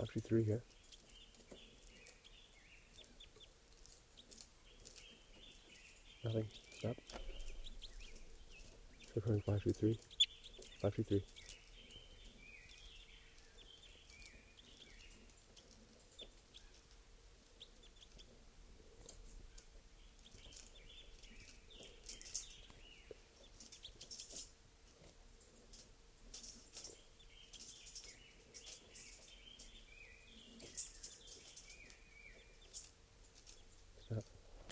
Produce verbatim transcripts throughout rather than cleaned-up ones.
five two three here. Nothing. Stop. Recording five two three. five two three. Stop.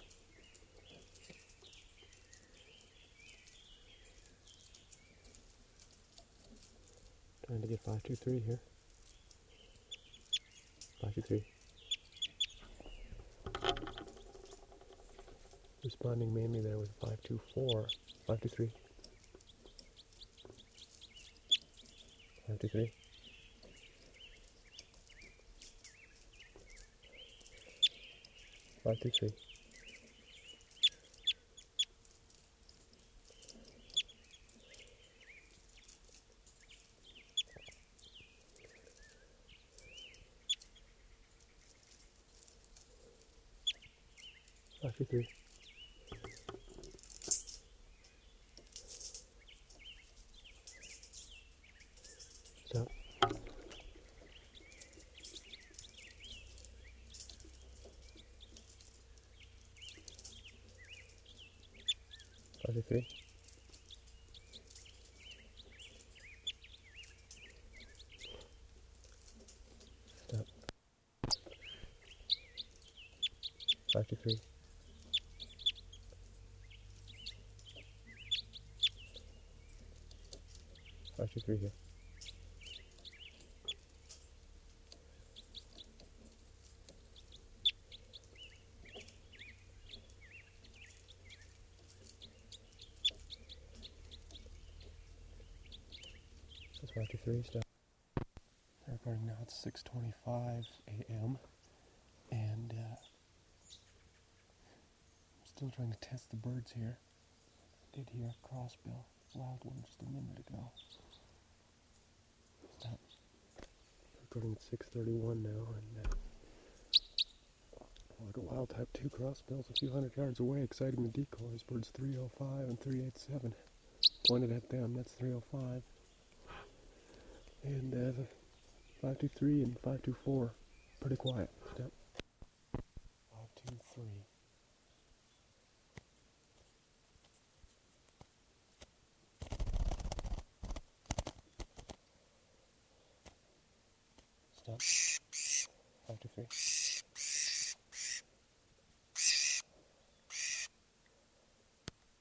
Trying to get five two three here. five two three. Responding mainly there with five two four. five two three. five two three. five two three. five two three. Stop. five two three. Stop. five two three. five two three here. That's five two three. Stop. Recording now. It's six twenty-five a m and uh, I'm still trying to test the birds here. I did hear a crossbill, wild one, just a minute ago. Stop. Recording at six thirty-one now, and uh, like a wild type two crossbills a few hundred yards away, exciting the decoys. Birds three oh five and three eighty-seven. Pointed at them. That's three oh five. And uh, the five two three and five two four, pretty quiet. Step. five two three. Stop. five two three.